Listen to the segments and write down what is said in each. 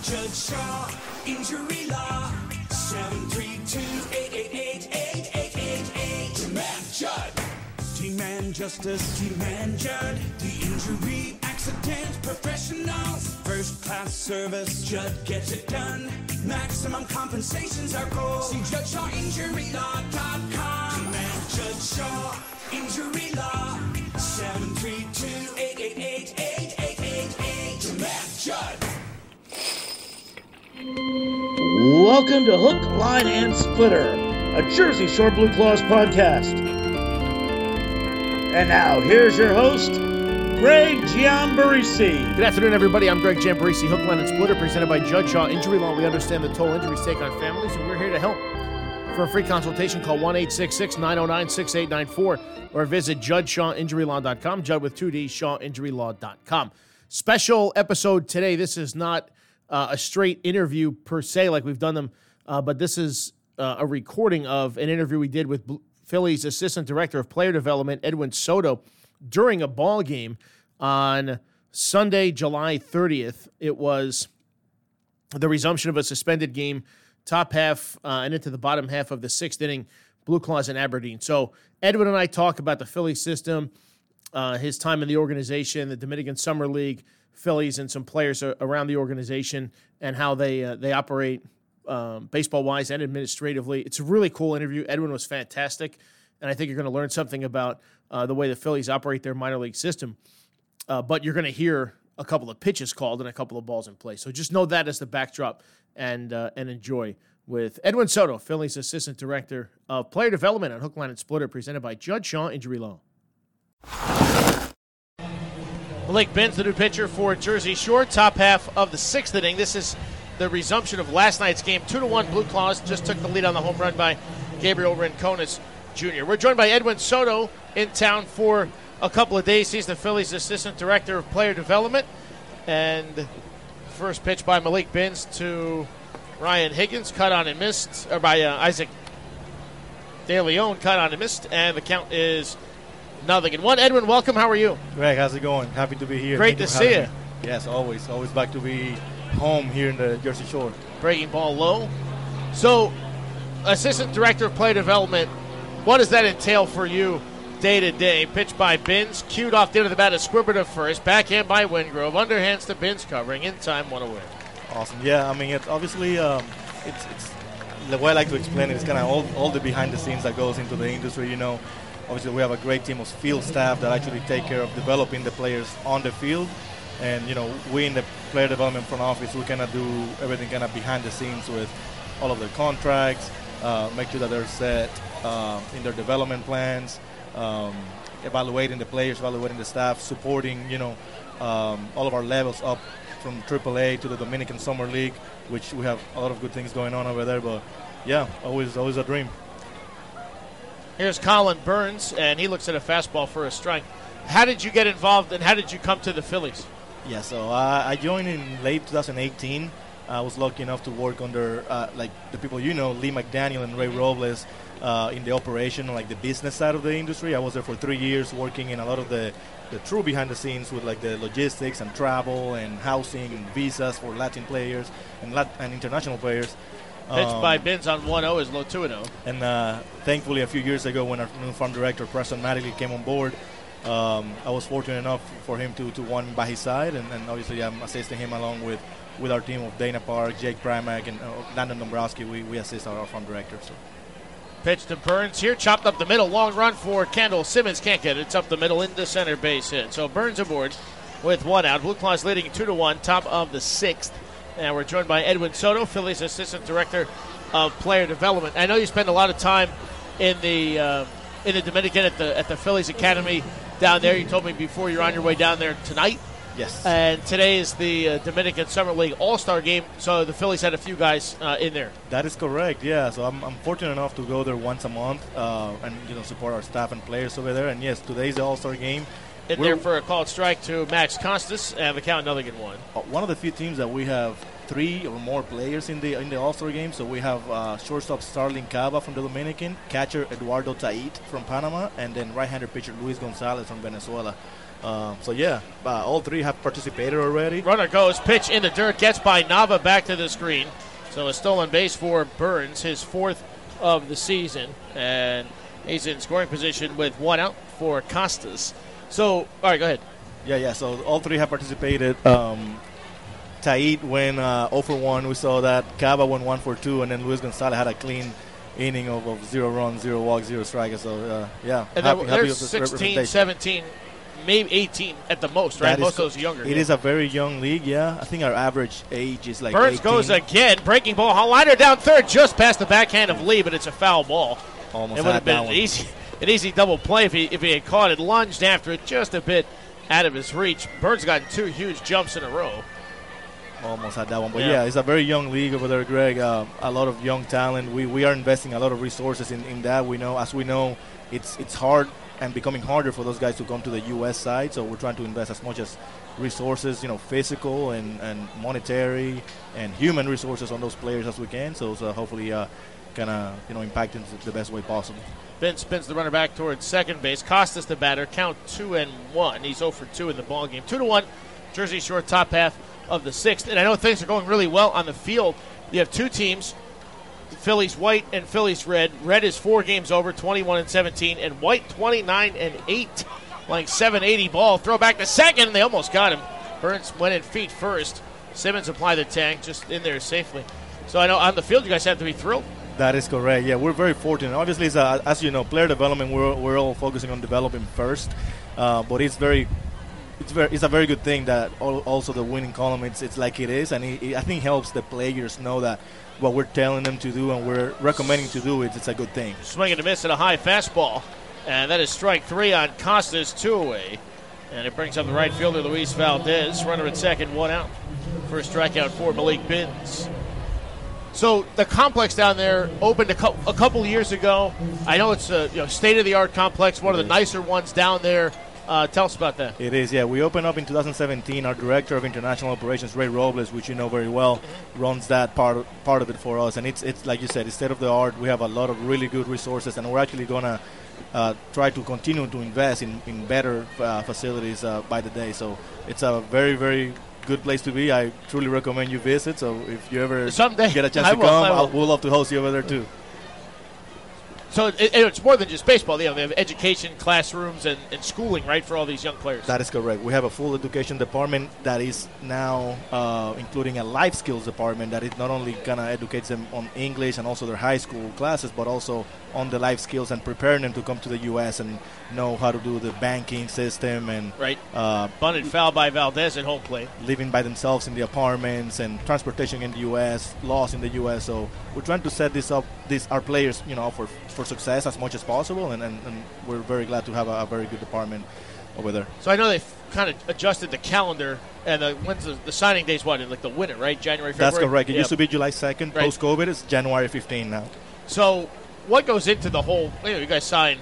Judge Shaw, Injury Law, 732-888-8888. Demand Judd. Demand Justice, Demand Judd. The Injury Accident Professionals. First class service, Judd gets it done. Maximum compensation's our goal. See JudgeShawInjuryLaw.com. Demand Judge Shaw, Injury Law, 732-888-8888. Demand Judd. Welcome to Hook, Line, and Splitter, a Jersey Shore Blue Claws podcast. And now, here's your host, Greg Giambarisi. Good afternoon, everybody. I'm Greg Giambarisi, Hook, Line, and Splitter, presented by Judge Shaw Injury Law. We understand the toll injuries take on families, and we're here to help. For a free consultation, call 1-866-909-6894 or visit JudgeShawInjuryLaw.com, Judd with 2D, ShawInjuryLaw.com. Special episode today. This is not a straight interview per se like we've done them, but this is a recording of an interview we did with Phillies Assistant Director of Player Development, Edwin Soto, during a ball game on Sunday, July 30th. It was the resumption of a suspended game, top half and into the bottom half of the sixth inning, Blue Claws and Aberdeen. So Edwin and I talk about the Phillies system, his time in the organization, the Dominican Summer League, Phillies, and some players around the organization, and how they operate baseball-wise and administratively. It's a really cool interview. Edwin was fantastic, and I think you're going to learn something about the way the Phillies operate their minor league system. But you're going to hear a couple of pitches called and a couple of balls in play. So just know that as the backdrop and enjoy with Edwin Soto, Phillies Assistant Director of Player Development on Hook, Line, and Splitter, presented by Judge Shaw Injury Law. Malik Benz, the new pitcher for Jersey Shore, top half of the sixth inning. This is the resumption of last night's game. 2-1 Blue Claws just took the lead on the home run by Gabriel Rincones Jr. We're joined by Edwin Soto in town for a couple of days. He's the Phillies Assistant Director of Player Development. And first pitch by Malik Benz to Ryan Higgins, cut on and missed, or by Isaac De Leon, cut on and missed, and the count is 0-1. Edwin, welcome. How are you? Greg, how's it going? Happy to be here. Great to see you. Yes, always back to be home here in the Jersey Shore. Breaking ball low. So, Assistant Director of Player Development, what does that entail for you day to day? Pitch by Binns, cued off the end of the bat to Squibbert to first, backhand by Wingrove, underhands to Binns covering, in time, 1 away. Awesome. Yeah, I mean, it's obviously, it's the way I like to explain it is kind of all the behind the scenes that goes into the industry, you know. Obviously, we have a great team of field staff that actually take care of developing the players on the field. And, you know, we in the player development front office, we kind of do everything kind of behind the scenes with all of their contracts, make sure that they're set in their development plans, evaluating the players, evaluating the staff, supporting, you know, all of our levels up from AAA to the Dominican Summer League, which we have a lot of good things going on over there. But, yeah, always a dream. Here's Colin Burns, and he looks at a fastball for a strike. How did you get involved, and how did you come to the Phillies? Yeah, so I joined in late 2018. I was lucky enough to work under, like the people you know, Lee McDaniel and Ray Robles, in the operation, like the business side of the industry. I was there for 3 years working in a lot of the true behind the scenes with like the logistics and travel and housing and visas for Latin players and international players. Pitch by Binns on 1-0 is low 2-0. And thankfully, a few years ago, when our new farm director, Preston Mattingly, came on board, I was fortunate enough for him to want me by his side. And obviously, I'm assisting him along with our team of Dana Park, Jake Primack, and Landon Dombrowski. We assist our farm director. So. Pitch to Burns here, chopped up the middle. Long run for Kendall. Simmons can't get it. It's up the middle into center base hit. So Burns aboard with 1 out. Blue Claws leading 2-1, top of the sixth. And we're joined by Edwin Soto, Phillies Assistant Director of Player Development. I know you spend a lot of time in the Dominican at the Phillies Academy down there. You told me before you're on your way down there tonight. Yes. And today is the Dominican Summer League All-Star Game, so the Phillies had a few guys in there. That is correct, yeah. So I'm fortunate enough to go there once a month and support our staff and players over there. And, yes, today's the All-Star Game. In there for a called strike to Max Costas, and the count 0-1. One of the few teams that we have 3 or more players in the All-Star game. So we have shortstop Starling Cava from the Dominican, catcher Eduardo Tait from Panama, and then right-hander pitcher Luis Gonzalez from Venezuela. So yeah, all three have participated already. Runner goes, pitch in the dirt, gets by Nava, back to the screen. So a stolen base for Burns, his 4th of the season, and he's in scoring position with 1 out for Costas. So, all right, go ahead. Yeah. So all three have participated. Taid went 0 for 1. We saw that. Cava went 1 for 2, and then Luis Gonzalez had a clean inning of 0 runs, 0 walks, 0 strikes. So yeah, And happy they're with this 16, representation. 17, maybe 18 at the most, right? Most of those are younger. It is a very young league, yeah. I think our average age is like Burns 18. goes again, breaking ball. Liner down third, just past the backhand of Lee, but it's a foul ball. Almost It would had have been that an easy double play if he had caught it. Lunged after it just a bit out of his reach. Burns got 2 huge jumps in a row. Almost had that one. But yeah, it's a very young league over there, Greg. A lot of young talent. We are investing a lot of resources in that. We know, it's hard and becoming harder for those guys to come to the U.S. side. So we're trying to invest as much as resources, physical and monetary and human resources on those players as we can. So hopefully kind of, impact in the best way possible. Ben spins the runner back towards second base. Costas the batter. Count 2-1. He's 0 for 2 in the ballgame. 2-1. Jersey Shore top half of the 6th. And I know things are going really well on the field. You have 2 teams, Phillies white and Phillies red. Red is 4 games over, 21-17, and white 29-8. Like 780 ball. Throw back to second, and they almost got him. Burns went in feet first. Simmons applied the tag, just in there safely. So I know on the field you guys have to be thrilled. That is correct. Yeah, we're very fortunate. Obviously, as you know, player development, we're all focusing on developing first. But it's a very good thing that also the winning column it's like it is, and I think helps the players know that what we're telling them to do and we're recommending to do it's a good thing. Swing and a miss at a high fastball, and that is strike 3 on Costas, 2 away, and it brings up the right fielder Luis Valdez. Runner at second, 1 out. First strikeout for Malik Binns. So the complex down there opened a couple years ago. I know it's a state-of-the-art complex, one of the nicer ones down there. Tell us about that. It is, yeah. We opened up in 2017. Our director of international operations, Ray Robles, which you know very well, runs that part of it for us. And it's like you said, it's state of the art. We have a lot of really good resources, and we're actually gonna try to continue to invest in better facilities by the day. So it's a very, very good place to be. I truly recommend you visit. So if you ever someday get a chance to come, we'll love to host you over there too. So it's more than just baseball. They have education, classrooms, and schooling, right, for all these young players. That is correct. We have a full education department that is now including a life skills department that is not only going to educate them on English and also their high school classes, but also on the life skills and preparing them to come to the U.S. and know how to do the banking system and bunted foul by Valdez at home plate. Living by themselves in the apartments and transportation in the U.S., laws in the U.S. So we're trying to set this up, our players, for success as much as possible, and we're very glad to have a very good department over there. So I know they've kind of adjusted the calendar, and when's the signing day's what? Like the winter, right? January, February? That's correct. It used to be July 2nd. Right. Post-COVID, it's January 15 now. So what goes into the whole, you guys sign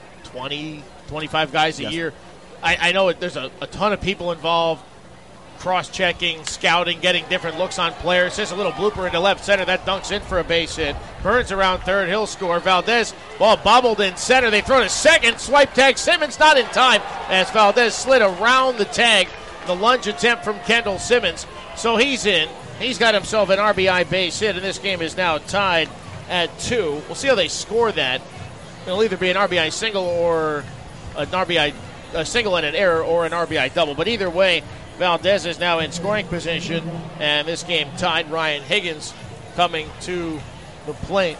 20, 25 guys a year. I know there's a ton of people involved, cross-checking, scouting, getting different looks on players. There's a little blooper into left center. That dunks in for a base hit. Burns around third. He'll score. Valdez, ball bobbled in center. They throw to second. Swipe tag. Simmons not in time as Valdez slid around the tag. The lunge attempt from Kendall Simmons. So he's in. He's got himself an RBI base hit, and this game is now tied at 2. We'll see how they score that. It'll either be an RBI single or an RBI single and an error or an RBI double. But either way, Valdez is now in scoring position, and this game tied. Ryan Higgins coming to the plate.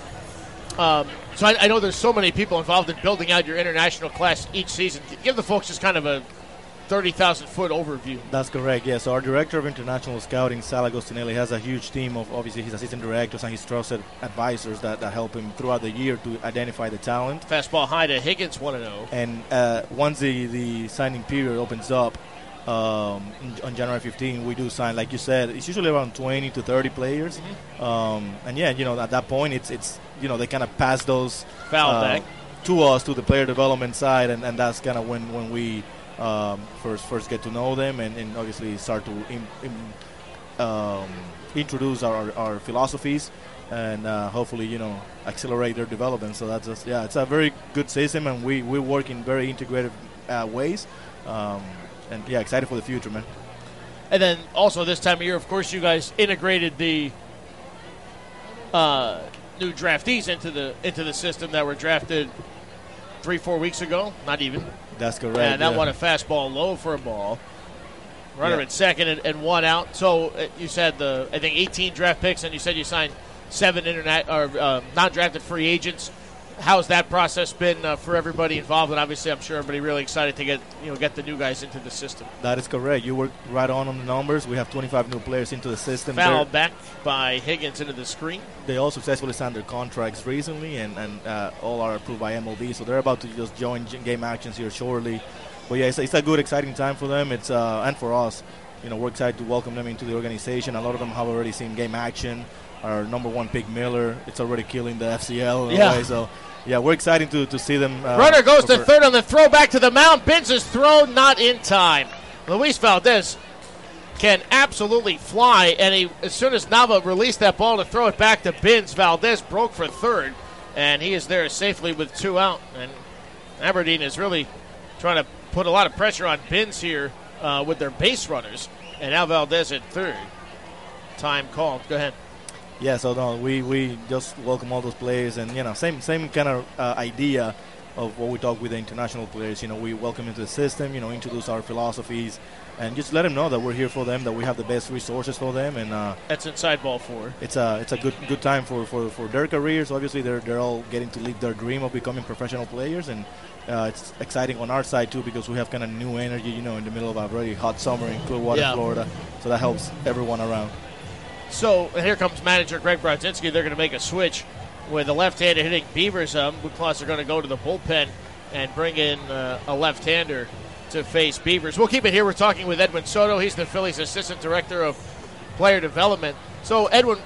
So I know there's so many people involved in building out your international class each season. Give the folks just kind of a 30,000-foot overview. That's correct, yes. So our director of international scouting, Sal Agostinelli, has a huge team of, obviously, his assistant directors and his trusted advisors that help him throughout the year to identify the talent. Fastball high to Higgins, 1-0. And once the signing period opens up, on January 15, we do sign, like you said, it's usually around 20 to 30 players. Mm-hmm. And yeah, at that point, it's they kind of pass those foul back to us, to the player development side, and that's kind of when we first get to know them and obviously start to introduce our philosophies and hopefully accelerate their development. So that's just, it's a very good system, and we work in very integrated ways. yeah, excited for the future, man. And then also this time of year, of course, you guys integrated the new draftees into the system that were drafted 3-4 weeks ago. Not even. That's correct. And that one a fastball low for a ball. Runner at second and one out. So you said I think 18 draft picks, and you said you signed 7 non-drafted free agents. How's that process been for everybody involved? And obviously, I'm sure everybody really excited to get the new guys into the system. That is correct. You worked right on the numbers. We have 25 new players into the system. Foul back by Higgins into the screen. They all successfully signed their contracts recently, and all are approved by MLB. So they're about to just join game actions here shortly. But yeah, it's a good, exciting time for them. It's and for us. We're excited to welcome them into the organization. A lot of them have already seen game action. Our number 1 pick, Miller, it's already killing the FCL in a way. So, yeah, we're excited to see them. Runner goes to third on the throw back to the mound. Binns' throw not in time. Luis Valdez can absolutely fly, and as soon as Nava released that ball to throw it back to Binns, Valdez broke for third, and he is there safely with 2 out. And Aberdeen is really trying to put a lot of pressure on Binns here with their base runners, and now Valdez at third. Time called. Go ahead. Yeah, so no, we just welcome all those players, and same kind of idea of what we talk with the international players. We welcome into the system, introduce our philosophies, and just let them know that we're here for them, that we have the best resources for them, and that's inside ball 4. It's a good time for their careers. Obviously, they're all getting to live their dream of becoming professional players, and it's exciting on our side too because we have kind of new energy, in the middle of a very hot summer in Clearwater, Florida. So that helps everyone around. So, and here comes manager Greg Brodzinski. They're going to make a switch with a left-hander hitting Beavers. Blue Claws are going to go to the bullpen and bring in a left-hander to face Beavers. We'll keep it here. We're talking with Edwin Soto. He's the Phillies Assistant Director of Player Development. So, Edwin,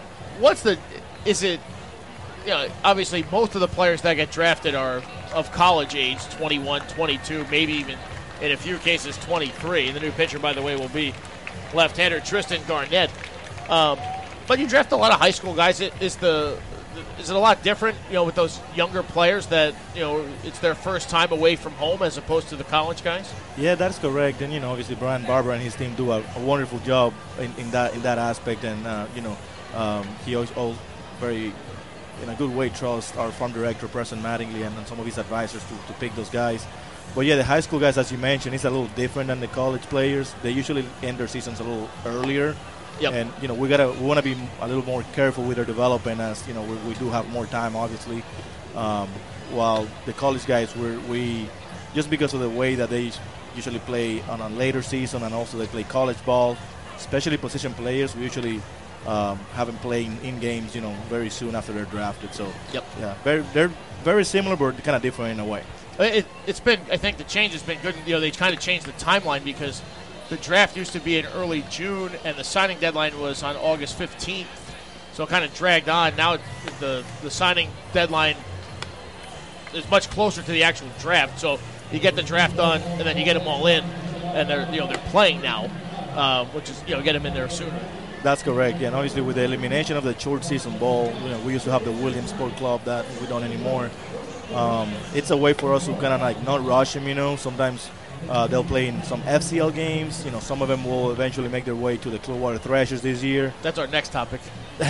obviously most of the players that get drafted are of college age, 21, 22, maybe even in a few cases 23. And the new pitcher, by the way, will be left-hander Tristan Garnett. But you draft a lot of high school guys. Is it a lot different, with those younger players that, it's their first time away from home as opposed to the college guys? Yeah, that's correct. And, obviously Brian Barber and his team do a wonderful job in that aspect. And, he always very, in a good way, trusts our farm director, Preston Mattingly, and some of his advisors to pick those guys. But, yeah, the high school guys, as you mentioned, it's a little different than the college players. They usually end their seasons a little earlier. Yep. And we want to be a little more careful with their development, as we do have more time, obviously. While the college guys, we just because of the way that they usually play on a later season, and also they play college ball, especially position players, we usually have them playing in games, very soon after they're drafted. So yeah, they're very similar, but kind of different in a way. It's been, I think the change has been good. They kind of changed the timeline because the draft used to be in early June, and the signing deadline was on August 15th, so it kind of dragged on. Now the signing deadline is much closer to the actual draft, so you get the draft done, and then you get them all in, and they're playing now, which is get them in there sooner. That's correct. Yeah, and obviously with the elimination of the short season ball, we used to have the Williams Sport Club that we don't anymore. It's a way for us to kind of not rush them. Sometimes. They'll play in some FCL games. Some of them will eventually make their way to the Clearwater Thrashers this year. That's our next topic.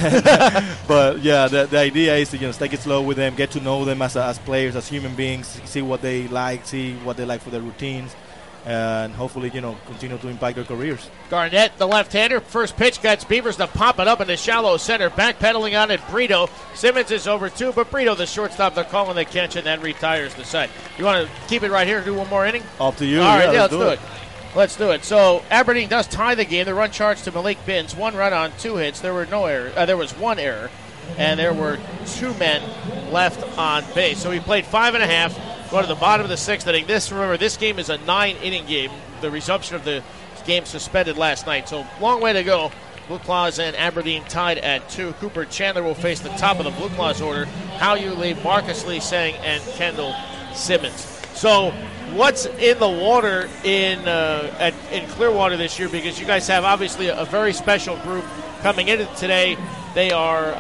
But, yeah, the idea is to take it slow with them, get to know them as players, as human beings, see what they like, see what they like for their routines, and hopefully, continue to impact their careers. Garnett, the left-hander, first pitch gets Beavers to pop it up in the shallow center, backpedaling on it, Brito. Simmons is over 2, but Brito, the shortstop, they're calling the catch and then retires the side. You want to keep it right here and do one more inning? Up to you. All right, let's do it. Let's do it. So Aberdeen does tie the game. The run charged to Malik Binns. 1 run on 2 hits. There were no error. There was 1 error, and there were 2 men left on base. So he played 5.5. Go to the bottom of the 6th inning. This game is a 9-inning game. The resumption of the game suspended last night. So long way to go. Blue Claws and Aberdeen tied at 2. Cooper Chandler will face the top of the Blue Claws order. Hao-Yu Lee, Marcus Lee Sang, and Kendall Simmons. So what's in the water in Clearwater this year? Because you guys have obviously a very special group coming into today. They are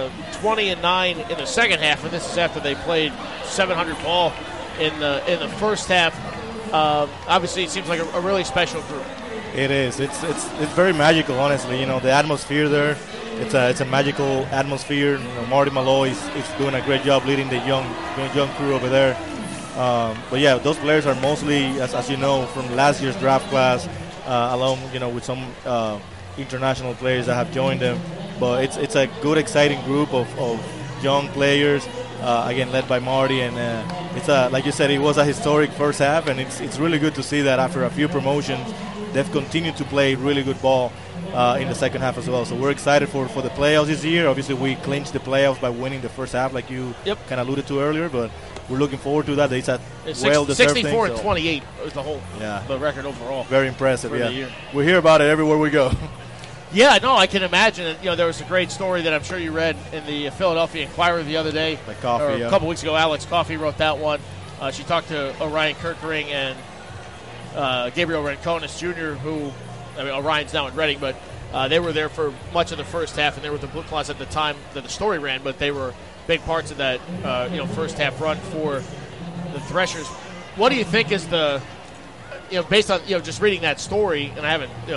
20-9 in the second half, and this is after they played 700 ball in the first half. Obviously, it seems like a really special group. It is. It's very magical, honestly. The atmosphere there. It's a magical atmosphere. Marty Malloy is doing a great job leading the young crew over there. But yeah, those players are mostly, as you know, from last year's draft class, along with some international players that have joined them. But it's a good, exciting group of young players. Again, led by Marty, and it's like you said, it was a historic first half, and it's really good to see that after a few promotions, they've continued to play really good ball in the second half as well. So we're excited for the playoffs this year. Obviously, we clinched the playoffs by winning the first half, like you kind of alluded to earlier, but we're looking forward to that. It's a well-deserved 64 thing, and 28 was the record overall. Very impressive, for the year. We hear about it everywhere we go. Yeah, no, I can imagine. There was a great story that I'm sure you read in the Philadelphia Inquirer the other day. By Coffee, a couple weeks ago. Alex Coffey wrote that one. She talked to Orion Kirkering and Gabriel Rincones Jr., who, Orion's now in Reading, but they were there for much of the first half, and they were the Blue Claws at the time that the story ran, but they were big parts of that first half run for the Threshers. What do you think is the, based on just reading that story, and I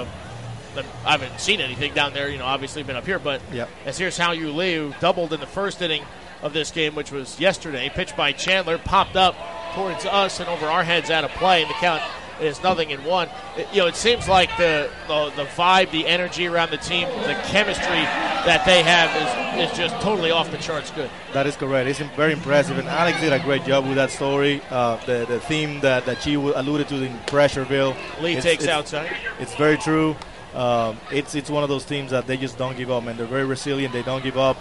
haven't seen anything down there, obviously been up here, but as here's Hao Yu Lee, who doubled in the first inning of this game, which was yesterday, pitched by Chandler, popped up towards us and over our heads out of play, and the count is 0-1. It seems like the vibe, the energy around the team, the chemistry that they have is just totally off the charts good. That is correct. It's very impressive, and Alex did a great job with that story. The theme that she alluded to in Pressureville. Lee takes outside. It's very true. It's one of those teams that they just don't give up, man. They're very resilient. They don't give up.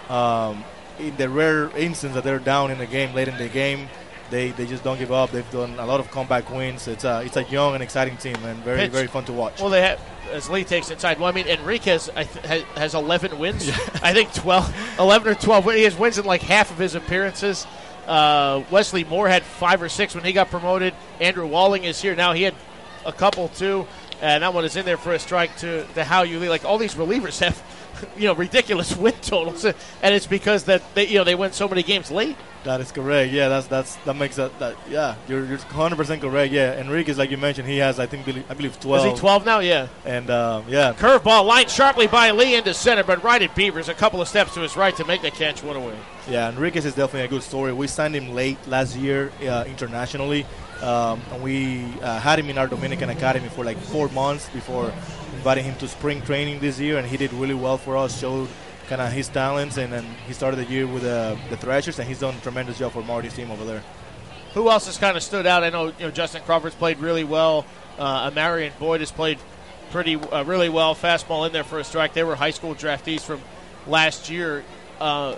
In the rare instance that they're down in the game, late in the game, they just don't give up. They've done a lot of comeback wins. It's a young and exciting team, and very fun to watch. Well, they have, as Lee takes inside. Well, Enriquez has 11 wins. I think 11 or 12. He has wins in like half of his appearances. Wesley Moore had 5 or 6 when he got promoted. Andrew Walling is here now. He had a couple too. And that one is in there for a strike to Hao Yu Lee. Like, all these relievers have, ridiculous win totals, and it's because that they win so many games late. That is correct. Yeah, that makes that. Yeah, you're 100% correct. Yeah, Enriquez, like you mentioned, he has I believe 12. Is he 12 now? Yeah. And curveball lined sharply by Lee into center, but right at Beavers, a couple of steps to his right to make the catch, one away. Yeah, Enriquez is definitely a good story. We signed him late last year internationally. And we had him in our Dominican Academy for like 4 months before inviting him to spring training this year, and he did really well for us, showed kind of his talents, and then he started the year with the Threshers, and he's done a tremendous job for Marty's team over there. Who else has kind of stood out? I know Justin Crawford's played really well. Amarian Boyd has played really well. Fastball in there for a strike. They were high school draftees from last year. How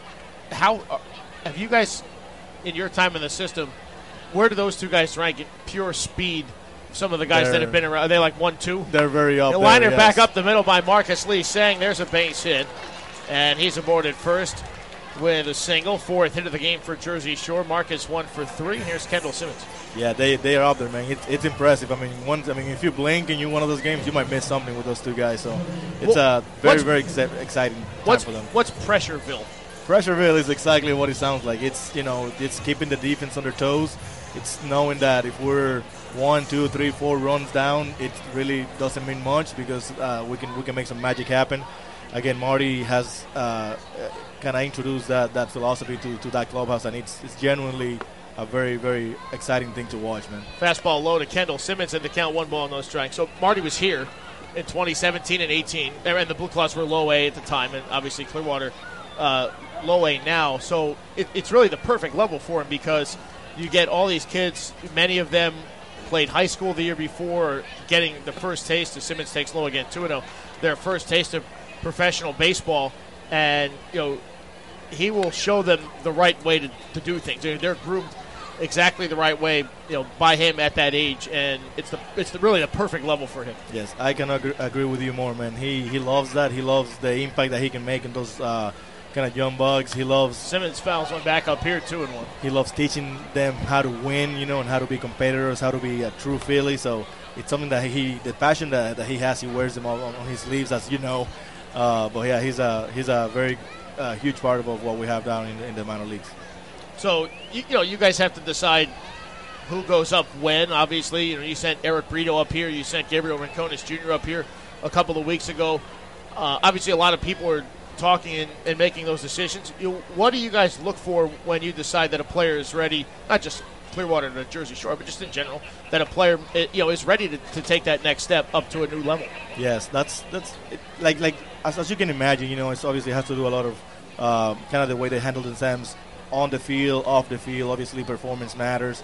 have you guys, in your time in the system, where do those two guys rank in pure speed? Some of the guys that have been around, are they like 1-2? They're very up there. Liner back up the middle by Marcus Lee Sang. There's a base hit, and he's aboard at first with a single. 4th hit of the game for Jersey Shore. Marcus 1 for 3. Here's Kendall Simmons. Yeah, they are up there, man. It's impressive. If you blink and you one of those games, you might miss something with those two guys. So it's very exciting time for them. What's Pressureville? Pressureville is exactly what it sounds like. It's it's keeping the defense on their toes. It's knowing that if we're 1, 2, 3, 4 runs down, it really doesn't mean much because we can make some magic happen. Again, Marty has kind of introduced that philosophy to that clubhouse, and it's genuinely a very, very exciting thing to watch, man. Fastball low to Kendall Simmons, and the count 1 ball, no strike. So Marty was here in 2017 and 18, and the Blue Claws were low A at the time, and obviously Clearwater low A now. So it's really the perfect level for him because you get all these kids, many of them played high school the year before, getting the first taste, as Simmons takes low again, 2-0, their first taste of professional baseball, and he will show them the right way to do things. They're groomed exactly the right way, by him at that age, and it's really the perfect level for him. Yes, I can agree with you more, man. He loves that. He loves the impact that he can make in those kind of young bugs. He loves Simmons fouls one back up here, 2-1. He loves teaching them how to win, and how to be competitors, how to be a true Philly. So it's something that the passion that he has, he wears them on his sleeves, as you know. But yeah, he's a very huge part of what we have down in the minor leagues. So you guys have to decide who goes up when. Obviously, you sent Eric Brito up here. You sent Gabriel Rincones Jr. up here a couple of weeks ago. Obviously, a lot of people are talking and making those decisions. What do you guys look for when you decide that a player is ready, not just Clearwater to Jersey Shore, but just in general, that a player is ready to take that next step up to a new level? Yes, that's like as you can imagine, it's obviously has to do a lot of kind of the way they handle themselves on the field, off the field. Obviously, performance matters,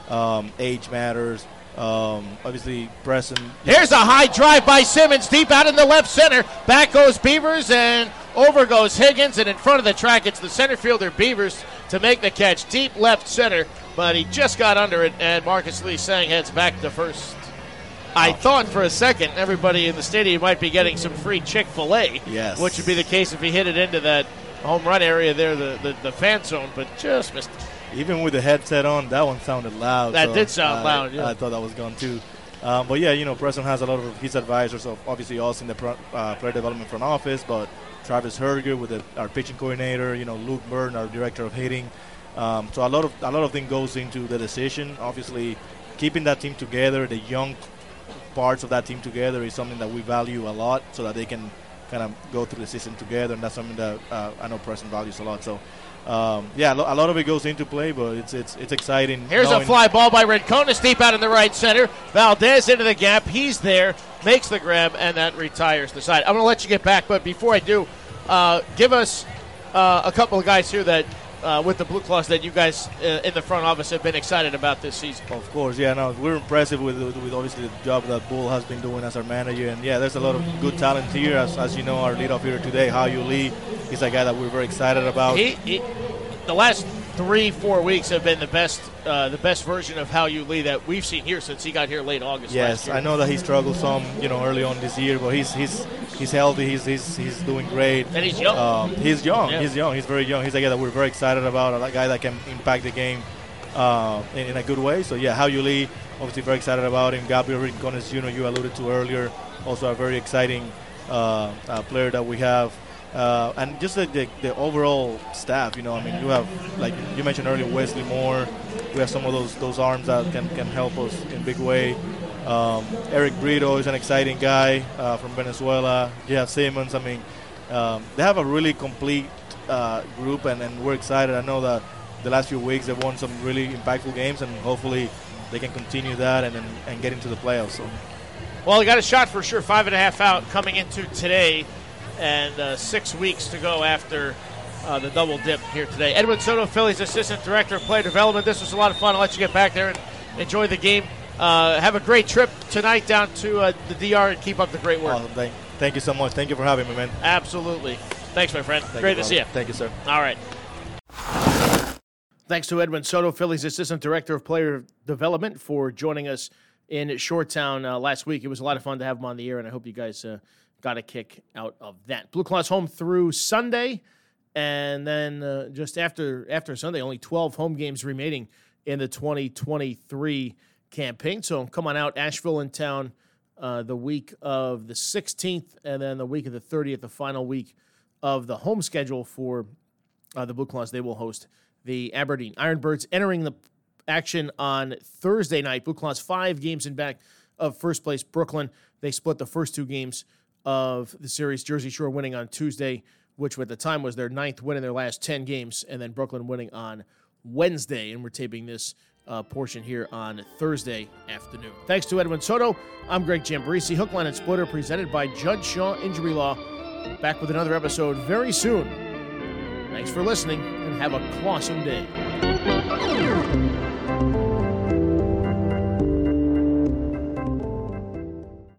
age matters. Obviously, present. Here's a high drive by Simmons, deep out in the left center. Back goes Beavers, and over goes Higgins, and in front of the track, it's the center fielder Beavers to make the catch, deep left center, but he just got under it, and Marcus Lee Sang heads back to first. I thought for a second everybody in the stadium might be getting some free Chick-fil-A, yes, which would be the case if he hit it into that home run area there, the fan zone, but just missed it. Even with the headset on, that one sounded loud. That did sound loud, yeah. I thought that was gone too. But yeah, Preston has a lot of his advisors, obviously us in the player development front office, but Travis Herger with our pitching coordinator, Luke Byrne, our director of hitting. So a lot of things goes into the decision. Obviously, keeping that team together, the young parts of that team together is something that we value a lot, so that they can kind of go through the system together, and that's something that I know Preston values a lot. So. A lot of it goes into play, but it's exciting. Here's a fly ball by Rincones deep out in the right center. Valdez into the gap. He's there, makes the grab, and that retires the side. I'm going to let you get back, but before I do, give us a couple of guys here that with the Blue Claws that you guys in the front office have been excited about this season. Of course, we're impressed with obviously the job that Bull has been doing as our manager, and there's a lot of good talent here. As you know, our leadoff hitter today, Hao-Yu Lee, he's a guy that we're very excited about. The last 3-4 weeks have been the best version of Hao-Yu Lee that we've seen here since he got here late August. Yes, last year. I know that he struggled some, early on this year, but he's healthy. He's doing great. And he's young. He's young. Yeah. He's young. He's very young. He's a guy that we're very excited about. A guy that can impact the game in a good way. So Hao-Yu Lee, obviously very excited about him. Gabriel Rincones Jr. you alluded to earlier, also a very exciting player that we have. And just the overall staff, you have, like you mentioned earlier, Wesley Moore. We have some of those arms that can help us in a big way. Eric Brito is an exciting guy from Venezuela. Jeff Simmons. They have a really complete group, and we're excited. I know that the last few weeks they've won some really impactful games, and hopefully they can continue that and get into the playoffs. So. Well, they got a shot for sure. 5.5 out coming into today. And 6 weeks to go after the double dip here today. Edwin Soto, Phillies Assistant Director of Player Development. This was a lot of fun. I'll let you get back there and enjoy the game. Have a great trip tonight down to the DR and keep up the great work. Awesome. Thank you so much. Thank you for having me, man. Absolutely. Thanks, my friend. Great to see you. Thank you, sir. All right. Thanks to Edwin Soto, Phillies Assistant Director of Player Development, for joining us in Shoretown last week. It was a lot of fun to have him on the air, and I hope you guys got a kick out of that. Blue Claws home through Sunday, and then just after Sunday, only 12 home games remaining in the 2023 campaign. So come on out. Asheville in town the week of the 16th, and then the week of the 30th, the final week of the home schedule for the Blue Claws. They will host the Aberdeen Ironbirds, entering the action on Thursday night. Blue Claws 5 games in back of first place Brooklyn. They split the first 2 games of the series, Jersey Shore winning on Tuesday, which at the time was their 9th win in their last 10 games, and then Brooklyn winning on Wednesday. And we're taping this portion here on Thursday afternoon. Thanks to Edwin Soto. I'm Greg Giambarisi. Hook, Line, and Splitter presented by Judge Shaw Injury Law. Back with another episode very soon. Thanks for listening, and have a clawsome day.